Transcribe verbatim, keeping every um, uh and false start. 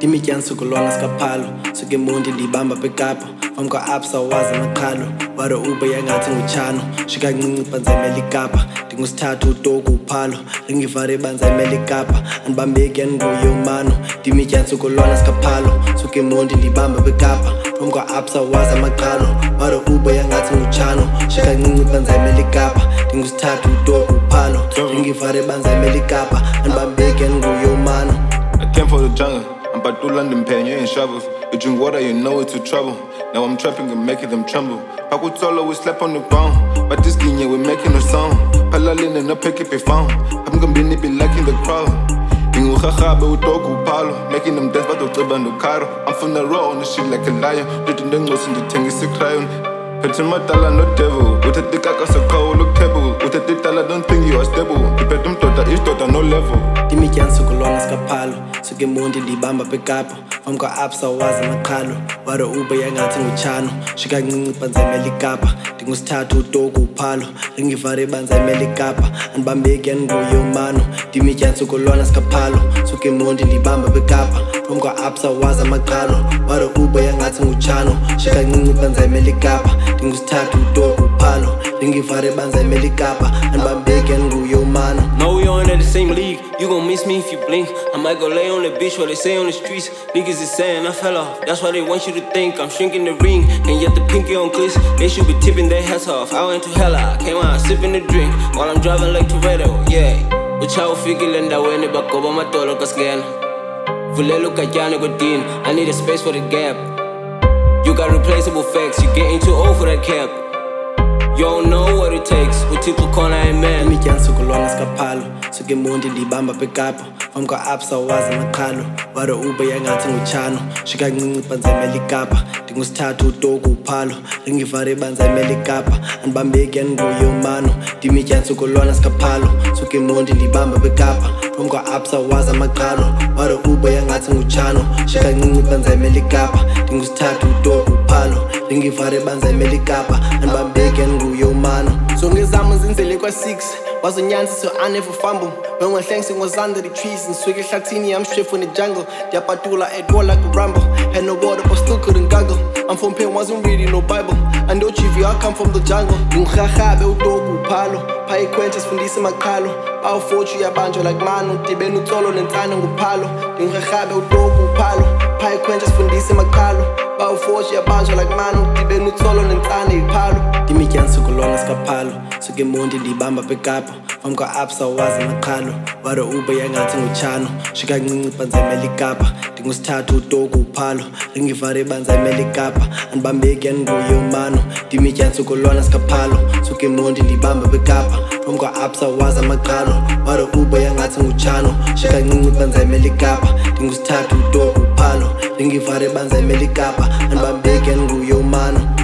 Dimityan sukulona skaphalo suke mundi ndibamba bekapa phambi kwa-absa wazi amaqhalo waro ube yangathi nguchano shikancinci banzayimela ikapa ndingusithathu utoku uphalo ringivare banzayimela ikapa andibambeki andinguye umano Dimityan sukulona skaphalo suke mundi ndibamba bekapa phambi kwa-absa wazi amaqhalo waro ube yangathi nguchano shikancinci banzayimela ikapa ndingusithathu utoku uphalo ringivare banzayimela ikapa andibambeki andinguye umano. I came for the jungle, I'm Batula and Penya in shovels. You drink water, you know it's a trouble. Now I'm trapping and making them tremble. Pakutolo, we slap on the ground. But this guinea, we're making a song. Palalin and a pick up a phone. I'm gonna be nippy like in the crowd. Inguhaha, but utoku palo. Making them dance, but the bando caro. I'm from the road on the shit like a lion. Didn't the nose in the thing is a crayon. Petmatala, no devil. With a dick, I got a cow, look cable. With a dick, I don't think you are stable. The bedroom daughter is daughter, no level. Dimityan sukulona skaphalo suke mundi ndibamba bekapa phambi kwa-absa wazi amaqhalo waro ube yangathi nguchano shikancinci banzayimela ikapa ndingusithathu utoku uphalo ringivare banzayimela ikapa andibambeki andinguye umano Dimityan sukulona skaphalo suke mundi ndibamba bekapa phambi kwa-absa wazi amaqhalo waro ube yangathi nguchano shikancinci banzayimela ikapa ndingusithathu utoku uphalo ringivare banzayimela ikapa andibambeki andinguye umano. No, we all in the same league. You gon' miss me if you blink. I might go lay on the beach while they say on the streets. Niggas is saying I fell off. That's why they want you to think I'm shrinking the ring. And yet the pinky on clicks. They should be tipping their hats off. I went to hella. I came out sipping the drink while I'm driving like Toretto. Yeah. Uchawu fikile ndaweni bakoba matolo kaskena. Vulelo kajane godin. I need a space for the gap. You got replaceable facts. You getting too old for that cap. You don't know what it takes. Utiko kona amen. Dimityan sukulona skaphalo suke mundi ndibamba bekapa phambi kwa-absa wazi amaqhalo waro ube yangathi nguchano shikancinci banzayimela ikapa ndingusithathu utoku uphalo ringivare banzayimela ikapa andibambeki andinguye umano Dimityan sukulona skaphalo suke mundi ndibamba bekapa phambi kwa-absa wazi amaqhalo waro ube yangathi nguchano shikancinci banzayimela ikapa ndingusithathu utoku uphalo ringivare banzayimela ikapa andibambeki andinguye umano. Zonke zami zinzele kwa-six wazonyansi so I never fumble. When we're thanks was under the trees and swig Latini, I'm straight from the jungle. Diapatula at war like a rumble. Had no water but still couldn't guggle. I'm from Pen, wasn't reading no Bible. I know Chivi, I come from the jungle. Nghahabe utoku palo. Pai quentas fundisa makalo. Bao fortune yabanjo like mano. Tibenu tolo lentana ngupalo. Nghahabe utoku palo. Pai quentas fundisa makalo. Bao fortune yabanjo like mano. Tibenu tolo lentana ipalo. Dimityan sukulona skaphalo suke mundi ndibamba bekapa phambi kwa-absa wazi amaqhalo waro ube yangathi nguchano shikancinci banzayimela ikapa ndingusithathu utoku uphalo ringivare banzayimela ikapa andibambeki andinguye umano Dimityan sukulona skaphalo suke mundi ndibamba bekapa phambi kwa-absa wazi amaqhalo waro ube yangathi nguchano shikancinci banzayimela ikapa ndingusithathu utoku uphalo ringivare banzayimela ikapa andibambeki andinguye umano.